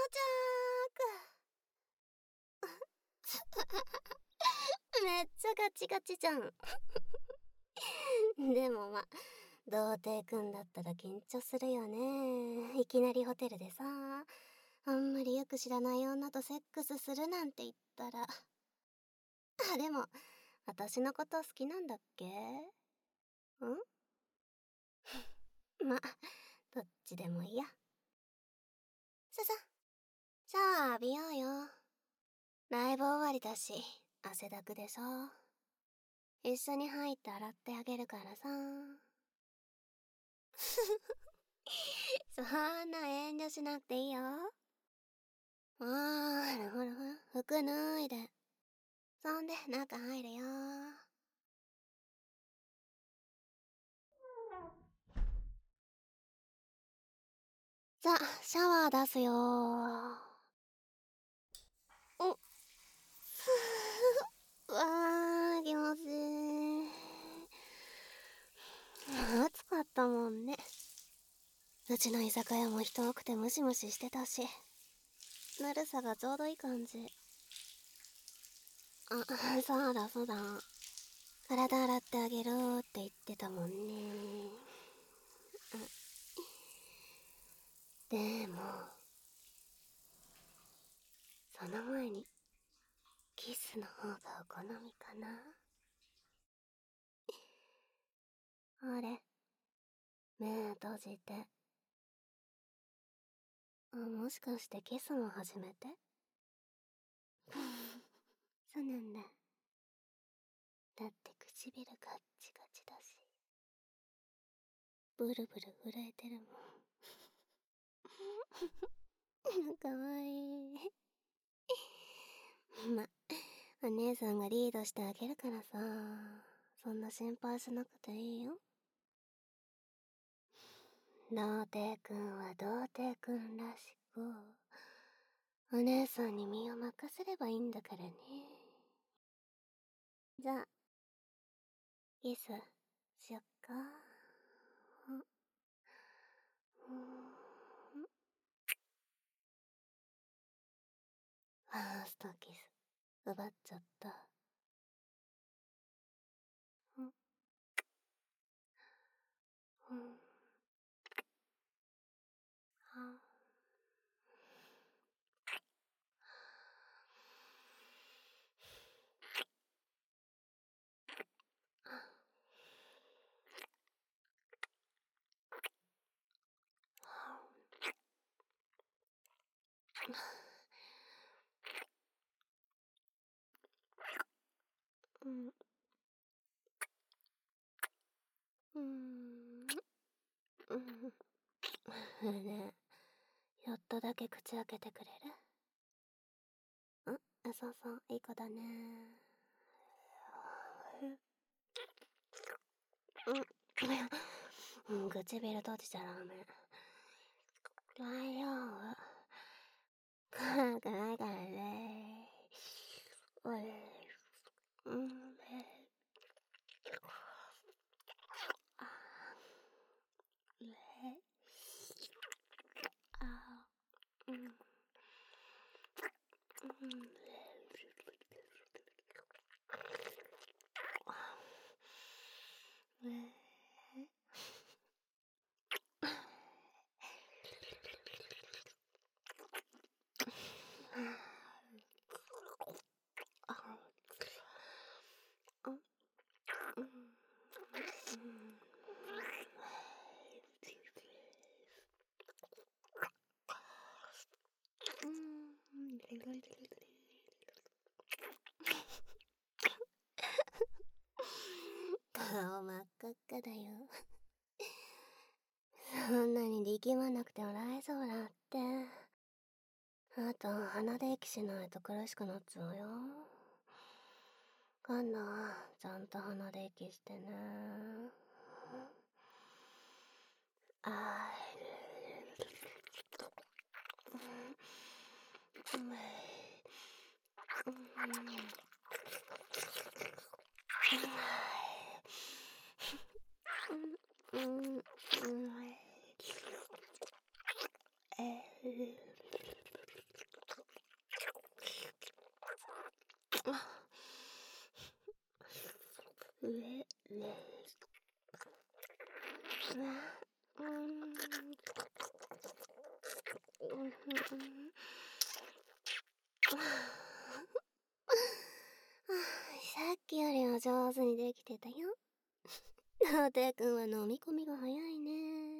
めっちゃガチガチじゃん。でもま、童貞くんだったら緊張するよね。いきなりホテルでさ、あんまりよく知らない女とセックスするなんて言ったら。あ、でも、私のこと好きなんだっけ？ま、どっちでもいいや。ささ、シャワー浴びようよ。ライブ終わりだし、汗だくでしょ。一緒に入って洗ってあげるからさ。そんな遠慮しなくていいよ。ほらほらほら、服脱いで。そんで中入るよ。さあ、シャワー出すよ。おっ。うわー、気持ちいい。暑かったもんね。うちの居酒屋も人多くてムシムシしてたし、ぬるさがちょうどいい感じ。あ、そうだそうだ。体洗ってあげるって言ってたもんね。でも、その前に、キスの方がお好みかな。あれ、目閉じて。もしかしてキスも初めて？そうなんだ。だって唇ガッチガチだし、ブルブル震えてるもん。かわいい。ま、お姉さんがリードしてあげるからさ、そんな心配しなくていいよ。童貞くんは童貞くんらしく、お姉さんに身を任せればいいんだからね。じゃあ、キスしよっか。ファーストキス奪っちゃった。ねえ、やっとだけ口開けてくれる？そうそう、いい子だね。唇閉じちゃダメ。大丈夫。怖くないからね。顔真っ赤っかだよ。そんなに力まなくても大丈夫だって。あと鼻で息しないと苦しくなっちゃうよ。今度はちゃんと鼻で息してね。 さっきよりは上手にできてたよ。童貞くんは飲み込みが早いね。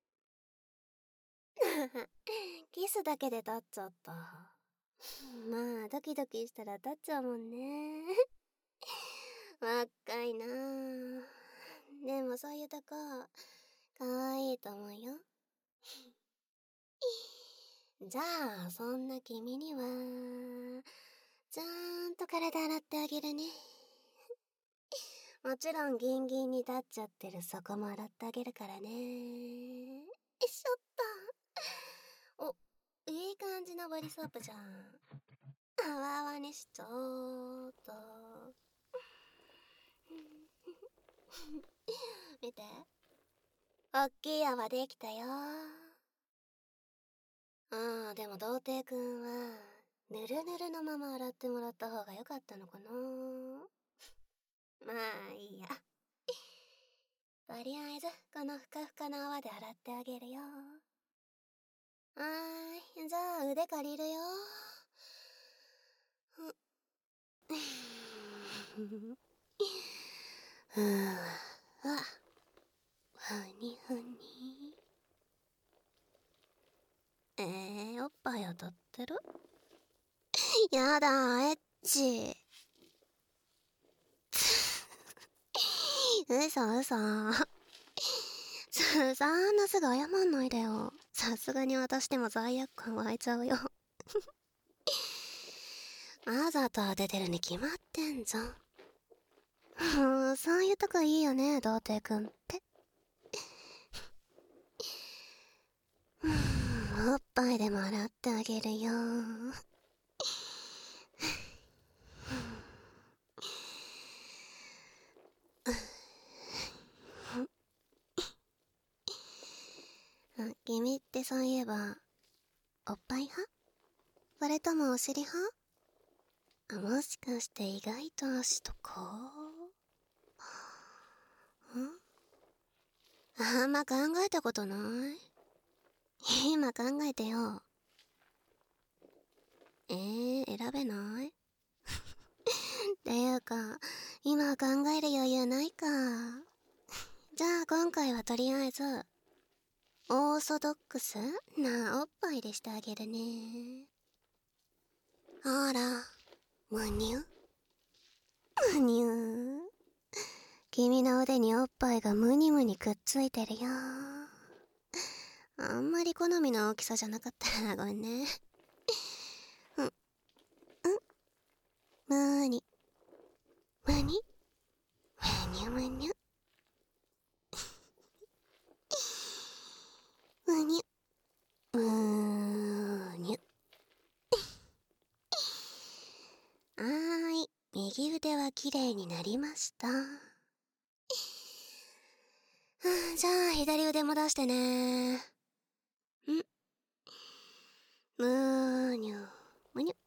キスだけで立っちゃった。まあドキドキしたら立っちゃうもんね。若いなぁ。でもそういうとこかわいいと思うよ。じゃあそんな君にはちゃんと体洗ってあげるね。もちろんギンギンに立っちゃってるそこも洗ってあげるからね。よいしょっと。お、いい感じのボディソープじゃん。あわあわにしちゃおうっと。見て、おっきい泡できたよ。ああ、でも童貞くんはぬるぬるのまま洗ってもらった方が良かったのかな。まあいいや。とりあえずこのふかふかの泡で洗ってあげるよ。はーい、じゃあ腕借りるよ。ふわふにふに。おっぱい当たってる？やだ、エッチ。嘘。そんなすぐ謝んないでよ。さすがに私でも罪悪感湧いちゃうよ。わざと当ててるに決まってんじゃん。もうそういうとこいいよね、童貞くんって。おっぱいでも洗ってあげるよ。君ってそういえばおっぱい派？それともお尻派？もしかして意外と足とか？あんま考えたことない？今考えてよ。選べない？っていうか今考える余裕ないか。じゃあ今回はとりあえずオーソドックスなおっぱいでしてあげるね。ほら、むにゅむにゅ。君の腕におっぱいがムニムニくっついてるよ。あんまり好みの大きさじゃなかったらごめんね。むにむにむにゅむにゅむにゅむにゅ。はーい、右腕はきれいになりました。じゃあ左腕も出してね。むにゅむにゅ。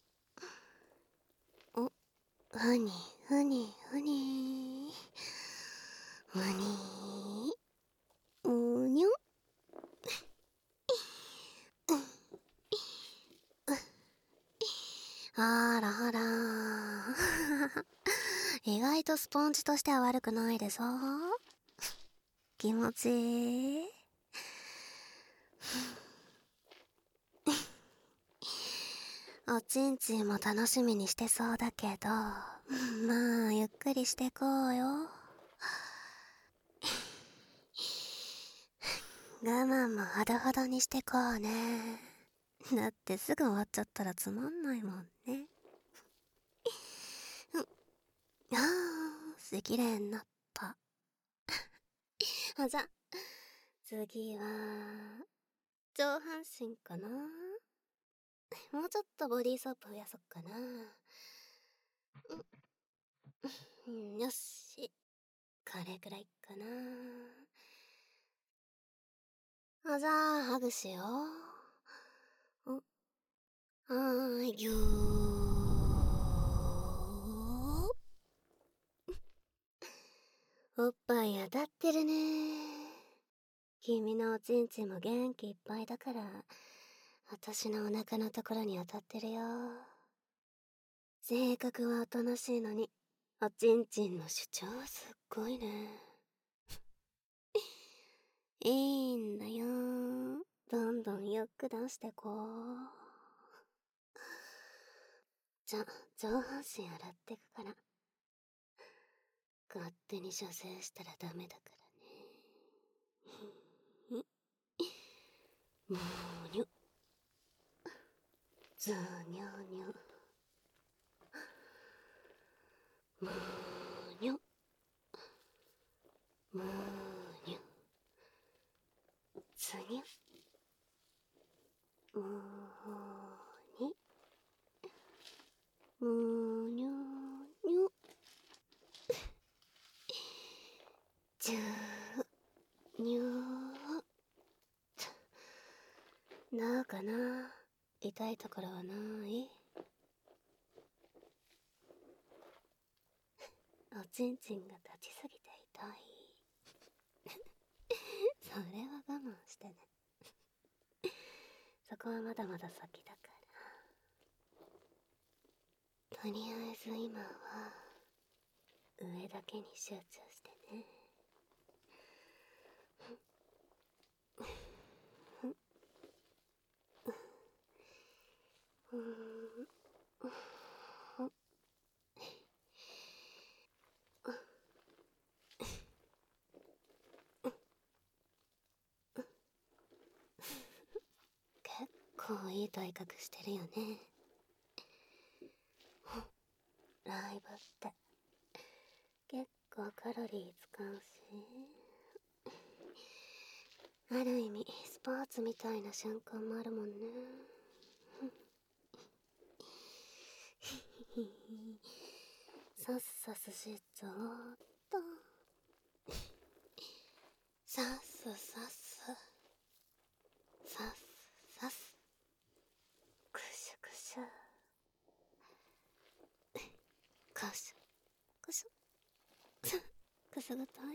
お、ふにふにふにむにむにゅ。あらあら意外とスポンジとしては悪くないでしょ。気持ちいい。おちんちんも楽しみにしてそうだけど、まあゆっくりしてこうよ。我慢もほどほどにしてこうね。だってすぐ終わっちゃったらつまんないもんね。あー、きれいになった。じゃ、次は、上半身かな。もうちょっとボディーソープ増やそっかな。よし。これくらいかな。じゃあ、ハグしよう。はーい、ぎゅー。 おっぱい当たってるね。君のおちんちんも元気いっぱいだから、私のお腹のところに当たってるよ。性格はおとなしいのに、おちんちんの主張はすっごいね。いいんだよ。どんどんゆっく出してこう。じゃ、上半身洗ってくから。勝手に射精したらダメだからね。もーにょ。ずーにょにょ。もーにょ。もーにょ。つにょ。もーに。もーにょにょ。じゅーにょー。どうかな、痛いところはない？おちんちんが立ちすぎて痛い。それは我慢してね。そこはまだまだ先だから。とりあえず今は上だけに集中してね。結構いい体格してるよね。ライブって結構カロリー使うし、ある意味スポーツみたいな瞬間もあるもんね。さっさすしちゃった。さっすさっすさっすさっす、くしゅくしゅ、かしゅかしゅ、くすぐた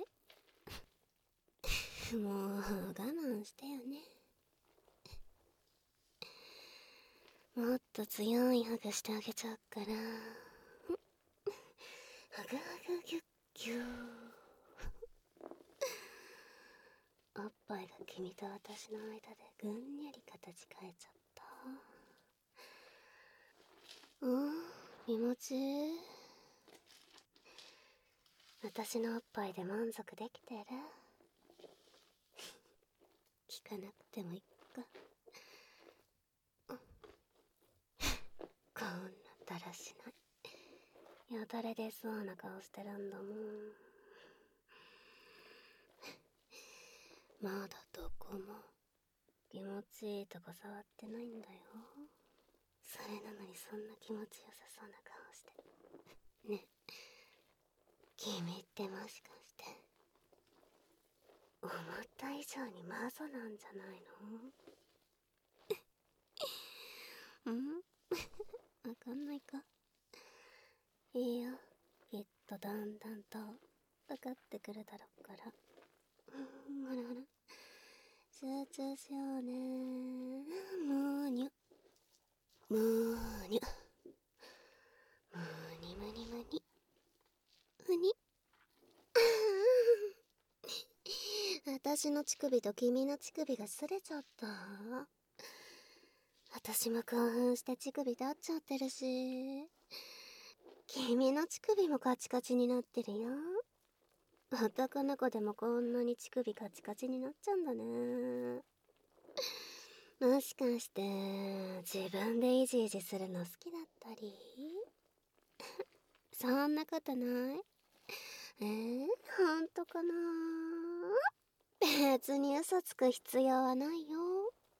い。もう我慢してよね。もっと強いハグしてあげちゃうから。ハグハグギュッギュー。おっぱいが君と私の間でぐんにゃり形変えちゃった。気持ちいい？私のおっぱいで満足できてる？聞かなくてもいっか。こんなだらしない、よだれ出そうな顔してるんだもん。まだどこも気持ちいいとこ触ってないんだよ。それなのにそんな気持ちよさそうな顔してね。君ってもしかして思った以上にマゾなんじゃないの？わかんないか。いいよ、きっとだんだんと分かってくるだろうから。ほらほら、集中しようね。むーにゅむーにゅむにむにむにむに。私の乳首と君の乳首が擦れちゃった。私も興奮して乳首立っちゃってるし、君の乳首もカチカチになってるよ。男の子でもこんなに乳首カチカチになっちゃうんだね。もしかして自分でイジイジするの好きだったり？そんなことない？ほんとかな？別に嘘つく必要はないよ。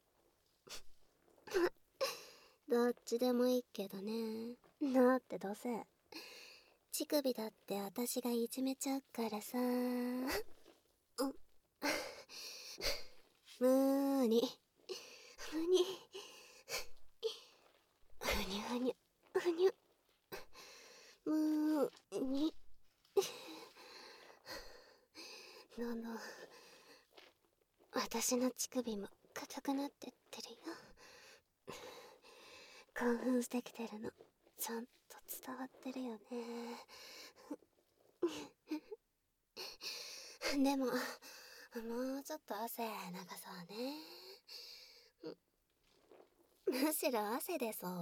どっちでもいいけどね。だってどうせ乳首だって私がいじめちゃうからさ。むーにふにふにゅふにゅふにゅむーにどんどん私の乳首も硬くなってってるよ。興奮してきてるのちゃんと伝わってるよね。でももうちょっと汗流そうね。むしろ汗出そう。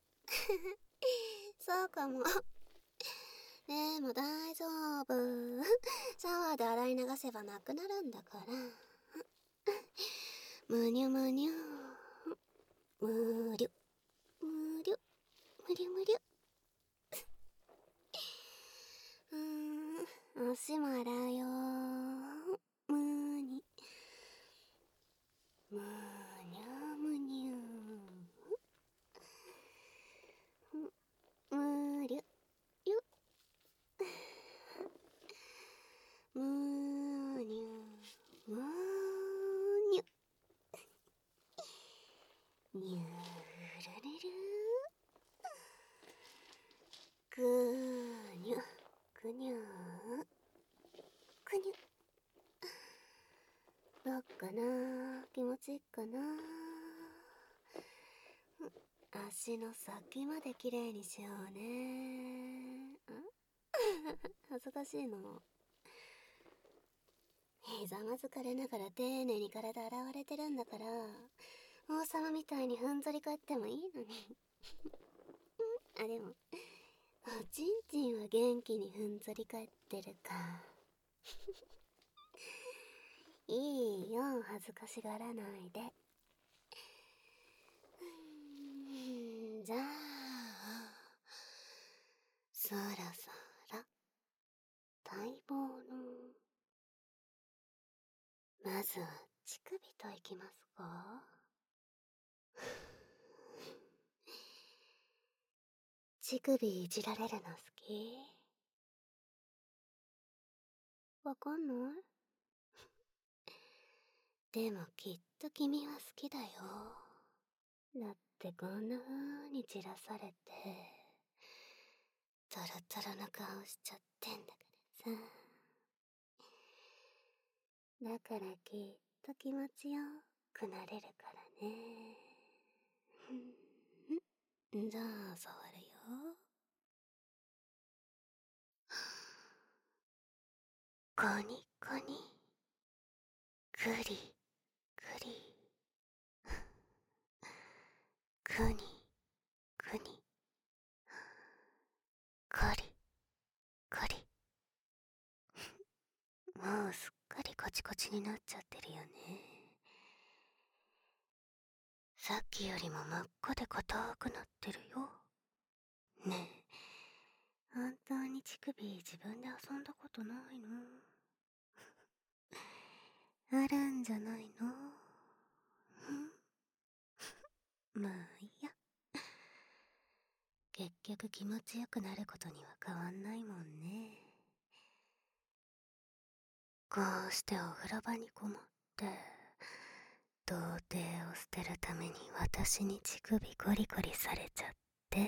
そうかも。でも大丈夫。シャワーで洗い流せばなくなるんだから。むにゅむにゅ。むりゅ。むりゅ。むりゅむりゅ。足も洗うよ。むに。むにゅむにゅ。むりゅ。ゆ。むにゅ。むにゅ。にゅるるる。ぐにゅ。ぐにゅ。ぐにゅ。どっかな、気持ちいいかな。足の先まできれいにしようね。恥ずかしいの。ひざまずかれながら丁寧に体洗われてるんだから、王様みたいにふんぞり返ってもいいのに。あ、でもおちんちんは元気にふんぞり返ってるか。いいよ、恥ずかしがらないで。じゃあそろそろ待望の、まずは乳首といきますか。乳首いじられるの好き？わかんないでもきっと君は好きだよ。だってこんな風に散らされてトロトロの顔しちゃってんだからさ。だからきっと気持ちよくなれるからね。じゃあ触るよ。コニコニ、グリグリ、グニグニ、コリコリ。もうすっかりコチコチになっちゃってるよね。さっきよりも真っ赤で硬くなってるよ。ねえ、本当に乳首自分で遊んだことないの？あるんじゃないの？まあいいや。結局気持ちよくなることには変わんないもんね。こうしてお風呂場にこもって童貞を捨てるために私に乳首ゴリゴリされちゃって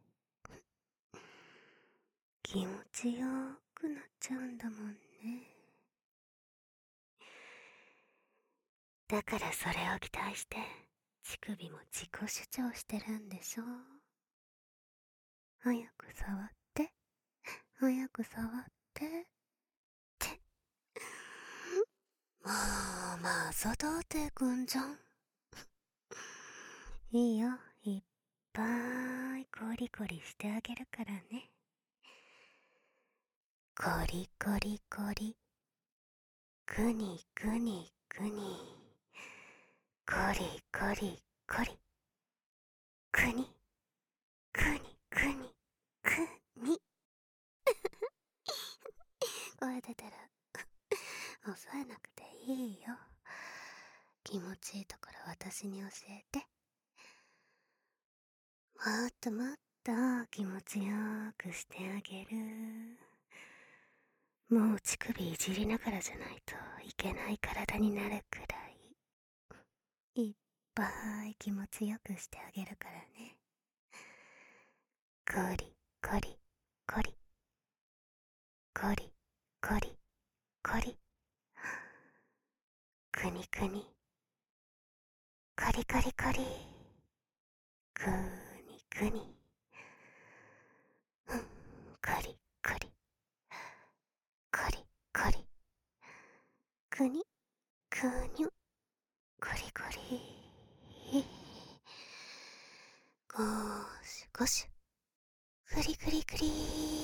気持ちよくなっちゃうんだもんね。だからそれを期待して乳首も自己主張してるんでしょ。早く触って早く触ってってもうマゾ童貞くんじゃん。いいよ、いっぱいコリコリしてあげるからね。コリコリコリ、グニグニグニ、コリコリコリ、グニグニグニグニ。声出てる。抑えなくていいよ。気持ちいいところ私に教えて。もっともっと気持ちよくしてあげる。もう乳首いじりながらじゃないといけない体になるくらいいっぱい気持ちよくしてあげるからね。コリコリコリコリコリコリくにくに、カリカリカリ、くにくに、カリカリ、カリカリ、くに、くにゅ、カリカリ、ゴシュゴシュ、クリクリクリ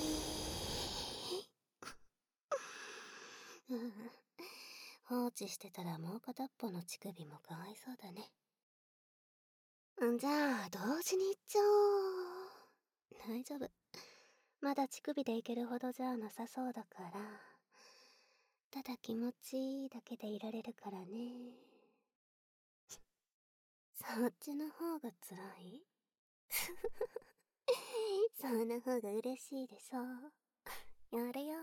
放置してたらもう片っぽの乳首もかわいそうだね。じゃあ同時にいっちゃおう。大丈夫、まだ乳首でいけるほどじゃなさそうだから、ただ気持ちいいだけでいられるからね。そっちの方が辛いその方が嬉しいでしょ。やるよ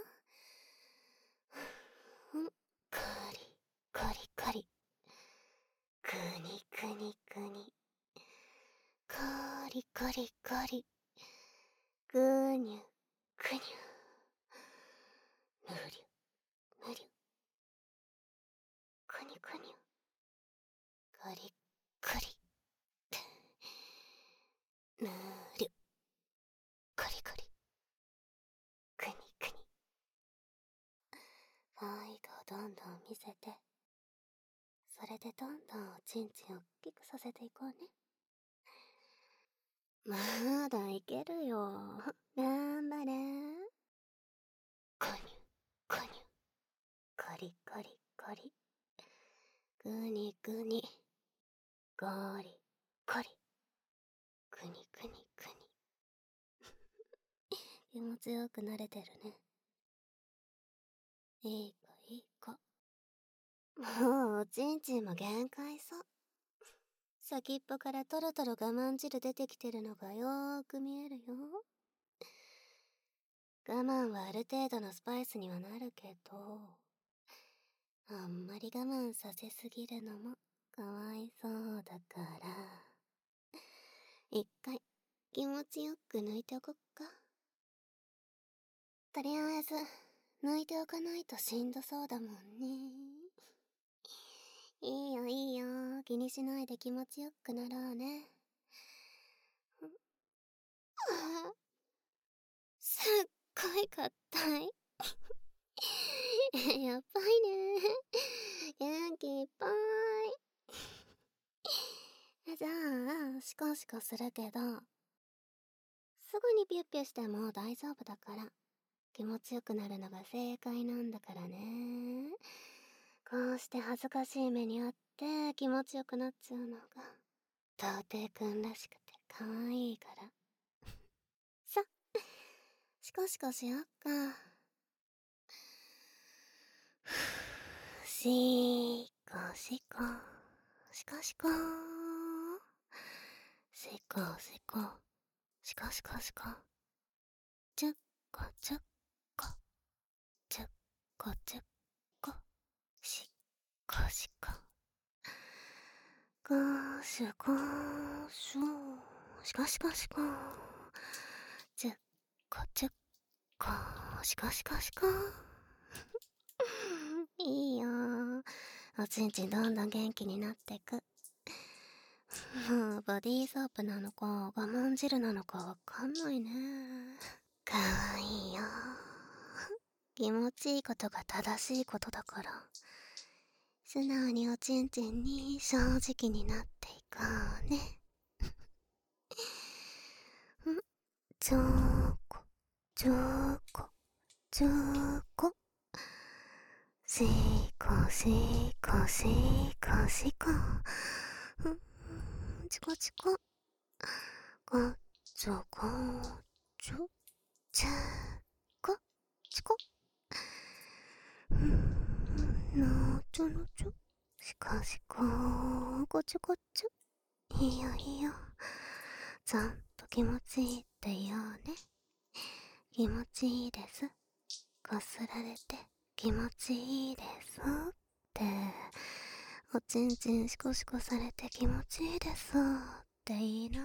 カリカリカリ、くにくにくに、カリカリカリ、ぐにゅぐにゅ、ぬりゅぬりゅ、くにくにゅ、カリカリ、ぬりゅ、カリカリ、くにくに。ファイトをどんどん見せて、それでどんどんおちんちんを大きくさせていこうね。まだいけるよ。頑張れ。コニュコニュ、カリカリカリ、グニグニ、ゴリゴリ、グニグニグニ。気持ちよく慣れてるね。いい子いい子。もうおちんちんも限界さ。先っぽからトロトロ我慢汁出てきてるのがよーく見えるよ。我慢はある程度のスパイスにはなるけど、あんまり我慢させすぎるのもかわいそうだから、一回気持ちよく抜いておこっか。とりあえず抜いておかないとしんどそうだもんね。いいよいいよ、気にしないで気持ちよくなろうね。すっごい硬いやっばいね。元気いっぱい。じゃあシコシコするけど、すぐにピュッピュしても大丈夫だから、気持ちよくなるのが正解なんだからね。こうして恥ずかしい目にあって気持ちよくなっちゃうのが童貞くんらしくて可愛いからさ、シコシコしよっか。シコシコシコシコシコシコシコシコシコ、チュッコチュッコチュッコチュッコ、シコシコ、ゴシュゴシュ、シコシコシコ、チュッコチュッコ、シコシコシコいいよ、おちんちんどんどん元気になってく。もうボディーソープなのか我慢汁なのかわかんないね。かわいいよ。気持ちいいことが正しいことだから、素直におちんちんに正直になっていこうね。ちょーこちょーこちょーこ、しこしこしこしこ、チコチコ、こちょこちょ、ちゃこチコ、のちょのちょ、しこしここちょこちょ、いいよいいよ、ちゃんと気持ちいいって言おうね。気持ちいいです、こすられて気持ちいいですって、おちんちんシコシコされて気持ちいいですっていいな。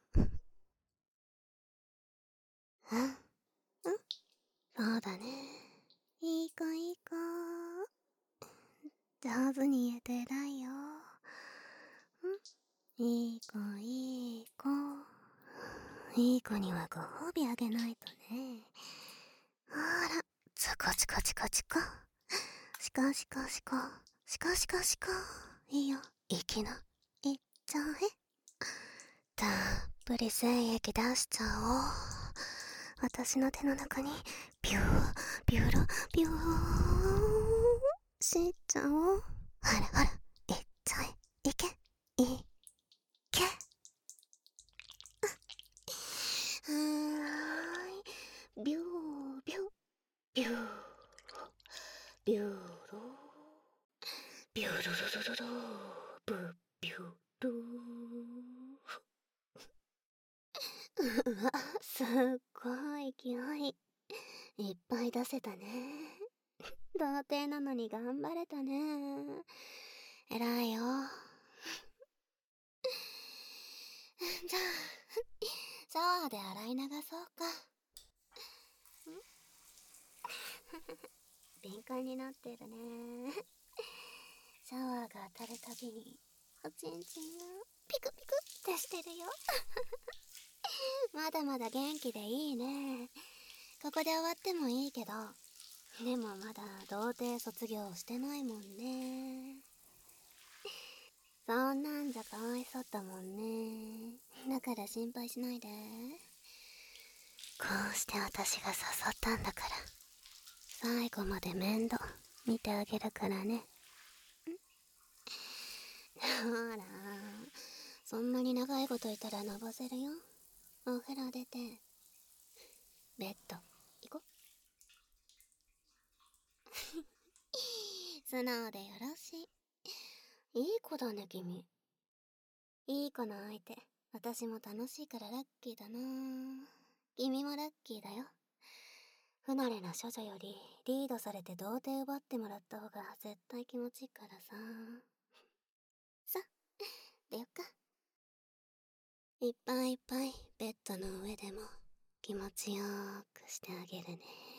うんそうだね、いい子いい子。 上手に言えて偉いよ。いい子いい子。いい子にはご褒美あげないとね。あら、チコチコチコチコ。シコシコシコ。シコシコシコ。いいよ、行きな。いっちゃえ。たっぷり精液出しちゃおう。私の手の中にビュービューロビューしちゃおう。ほらほら、いっちゃえ。いけいけ。はーい、ビュービュービュービューロビューロロロロロブビューロうわ、すっごい勢い。いっぱい出せたね。童貞なのに頑張れたね。偉いよ。じゃあ、シャワーで洗い流そうか。敏感になってるね。シャワーが当たるたびに、おちんちんがピクピクってしてるよ。まだまだ元気でいいね。ここで終わってもいいけど、でもまだ童貞卒業してないもんね。そんなんじゃかわいそうだもんね。だから心配しないで。こうして私が誘ったんだから、最後まで面倒見てあげるからね。ほら、そんなに長いこといたらのぼせるよ。お風呂出て、ベッド行こ。素直でよろしい。いい子だね、君。いい子の相手、私も楽しいからラッキーだな。君もラッキーだよ。不慣れな処女よりリードされて童貞奪ってもらった方が絶対気持ちいいからさ。さ、出よっか。いっぱいいっぱいベッドの上でも気持ちよーくしてあげるね。